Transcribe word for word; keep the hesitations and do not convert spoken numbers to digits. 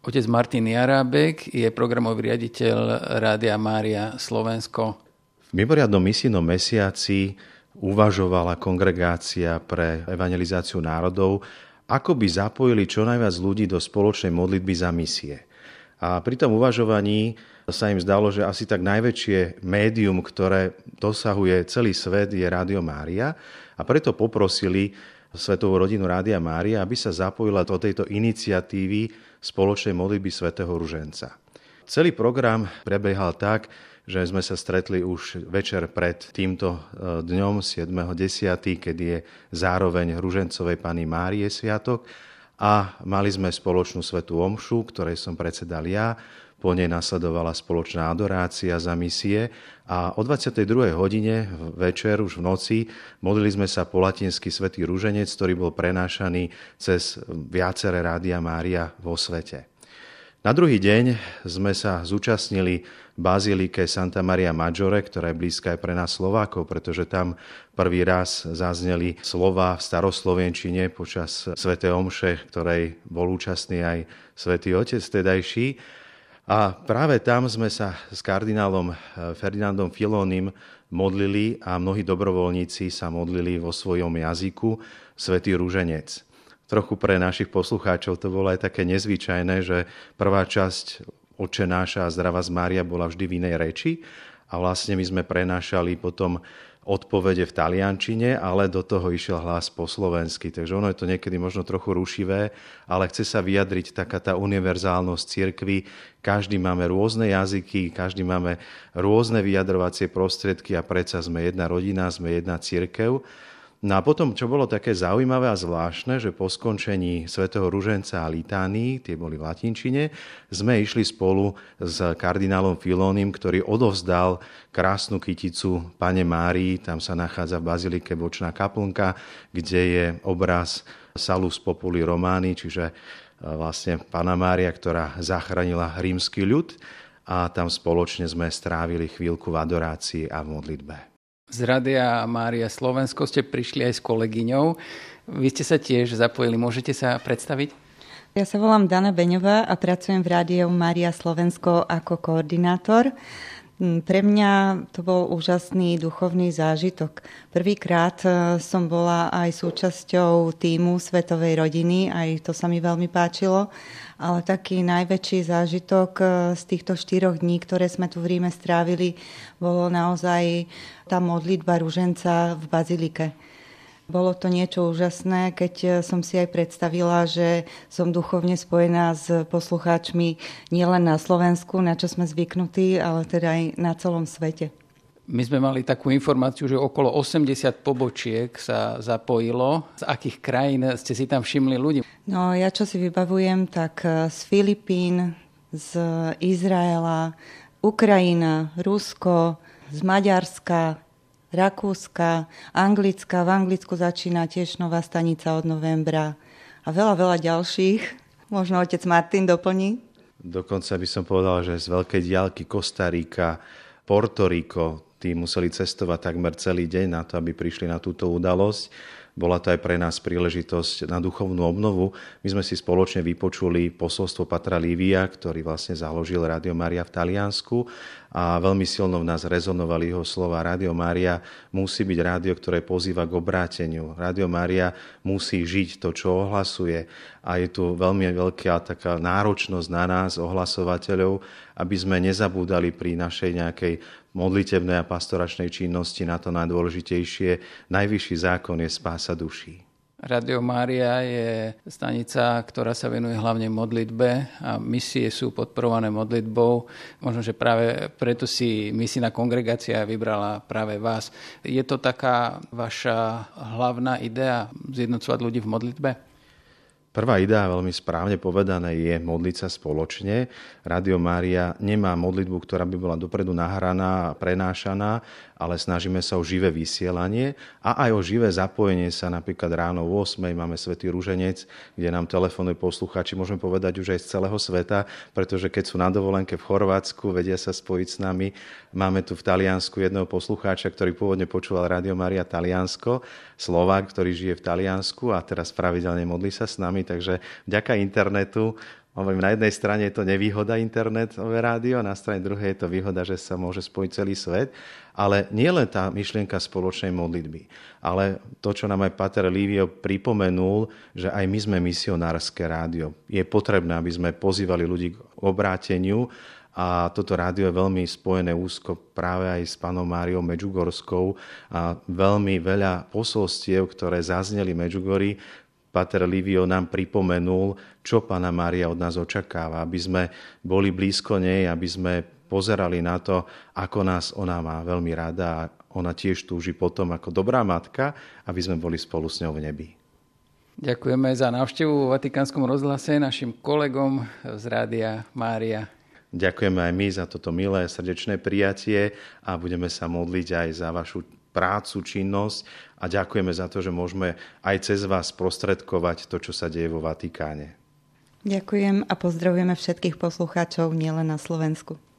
Otec Martin Jarábek je programový riaditeľ Rádia Mária Slovensko. V mimoriadnom misijnom mesiaci uvažovala Kongregácia pre evangelizáciu národov, ako by zapojili čo najviac ľudí do spoločnej modlitby za misie. A pri tom uvažovaní sa im zdalo, že asi tak najväčšie médium, ktoré dosahuje celý svet, je Rádio Mária. A preto poprosili Svetovú rodinu Rádia Mária, aby sa zapojila do tejto iniciatívy spoločnej modlitby svätého Ruženca. Celý program prebiehal tak, že sme sa stretli už večer pred týmto dňom siedmeho desiateho kedy je zároveň Ružencovej Panny Márie sviatok, a mali sme spoločnú svätú omšu, ktorej som predsedal ja. Po nej nasledovala spoločná adorácia za misie a o dvadsiatej druhej hodine večer, už v noci, modlili sme sa po latinsky svätý Ruženec, ktorý bol prenášaný cez viaceré Rádia Mária vo svete. Na druhý deň sme sa zúčastnili v bazílike Santa Maria Maggiore, ktorá je blízka aj pre nás Slovákov, pretože tam prvý raz zazneli slova v staroslovenčine počas svätej omše, ktorej bol účastný aj svätý Otec vtedajší. A práve tam sme sa s kardinálom Ferdinandom Filónim modlili a mnohí dobrovoľníci sa modlili vo svojom jazyku svätý Ruženec. Trochu pre našich poslucháčov to bolo aj také nezvyčajné, že prvá časť Otče náš a Zdravá Mária bola vždy v inej reči a vlastne my sme prenášali potom odpovede v taliančine, ale do toho išiel hlas po slovensky. Takže ono je to niekedy možno trochu rušivé, ale chce sa vyjadriť taká tá univerzálnosť cirkvi. Každý máme rôzne jazyky, každý máme rôzne vyjadrovacie prostriedky a predsa sme jedna rodina, sme jedna cirkev. No a potom, čo bolo také zaujímavé a zvláštne, že po skončení svätého Ruženca a litánii, tie boli v latinčine, sme išli spolu s kardinálom Filónim, ktorý odovzdal krásnu kyticu Pane Márii. Tam sa nachádza v bazilike bočná kaplnka, kde je obraz Salus Populi Romani, čiže vlastne Panna Mária, ktorá zachránila rímsky ľud, a tam spoločne sme strávili chvíľku v adorácii a v modlitbe. Z Rádia Mária Slovensko ste prišli aj s kolegyňou. Vy ste sa tiež zapojili. Môžete sa predstaviť? Ja sa volám Dana Beňová a pracujem v Rádiu Mária Slovensko ako koordinátor. Pre mňa to bol úžasný duchovný zážitok. Prvýkrát som bola aj súčasťou tímu Svetovej rodiny, aj to sa mi veľmi páčilo. Ale taký najväčší zážitok z týchto štyroch dní, ktoré sme tu v Ríme strávili, bolo naozaj tá modlitba Ruženca v bazilike. Bolo to niečo úžasné, keď som si aj predstavila, že som duchovne spojená s poslucháčmi nielen na Slovensku, na čo sme zvyknutí, ale teda aj na celom svete. My sme mali takú informáciu, že okolo osemdesiat pobočiek sa zapojilo. Z akých krajín ste si tam všimli ľudí? No ja čo si vybavujem, tak z Filipín, z Izraela, Ukrajina, Rusko, z Maďarska, Rakúska, Anglicka. V Anglicku začína tiež nová stanica od novembra a veľa, veľa ďalších. Možno otec Martin doplní. Dokonca by som povedal, že z veľkej diaľky Kostarika, Portoriko, tí museli cestovať takmer celý deň na to, aby prišli na túto udalosť. Bola to aj pre nás príležitosť na duchovnú obnovu. My sme si spoločne vypočuli posolstvo Patra Lívia, ktorý vlastne založil Rádio Mária v Taliansku, a veľmi silno v nás rezonovali jeho slova. Rádio Mária musí byť rádio, ktoré pozýva k obráteniu. Rádio Mária musí žiť to, čo ohlasuje, a je tu veľmi veľká taká náročnosť na nás, ohlasovateľov, aby sme nezabúdali pri našej nejakej modlitebnej a pastoračnej činnosti na to najdôležitejšie. Najvyšší zákon je spása duší. Rádio Mária je stanica, ktorá sa venuje hlavne modlitbe a misie sú podporované modlitbou. Možno, že práve preto si misijná kongregácia vybrala práve vás. Je to taká vaša hlavná idea zjednocovať ľudí v modlitbe? Prvá idea, veľmi správne povedané, je modliť sa spoločne. Rádio Mária nemá modlitbu, ktorá by bola dopredu nahraná a prenášaná, ale snažíme sa o živé vysielanie a aj o živé zapojenie sa. Napríklad ráno o ôsmej máme Svätý Ruženec, kde nám telefonujú poslucháči, môžeme povedať už aj z celého sveta, pretože keď sú na dovolenke v Chorvátsku, vedia sa spojiť s nami. Máme tu v Taliansku jedného poslucháča, ktorý pôvodne počúval Rádio Mária Taliansko, Slovák, ktorý žije v Taliansku a teraz pravidelne modlí sa s nami, takže vďaka internetu Hovorím, na jednej strane je to nevýhoda internetové rádio, na strane druhej je to výhoda, že sa môže spojiť celý svet. Ale nie len tá myšlienka spoločnej modlitby, ale to, čo nám aj páter Livio pripomenul, že aj my sme misionárske rádio. Je potrebné, aby sme pozývali ľudí k obráteniu a toto rádio je veľmi spojené úzko práve aj s pánom Máriou Medžugorskou a veľmi veľa posolstiev, ktoré zazneli Medžugori, páter Livio nám pripomenul, čo Panna Mária od nás očakáva, aby sme boli blízko nej, aby sme pozerali na to, ako nás ona má veľmi rada a ona tiež túži potom ako dobrá matka, aby sme boli spolu s ňou v nebi. Ďakujeme za návštevu v Vatikánskom rozhlase našim kolegom z Rádia Mária. Ďakujeme aj my za toto milé srdečné prijatie a budeme sa modliť aj za vašu prácu, činnosť a ďakujeme za to, že môžeme aj cez vás sprostredkovať to, čo sa deje vo Vatikáne. Ďakujem a pozdravujeme všetkých poslucháčov nielen na Slovensku.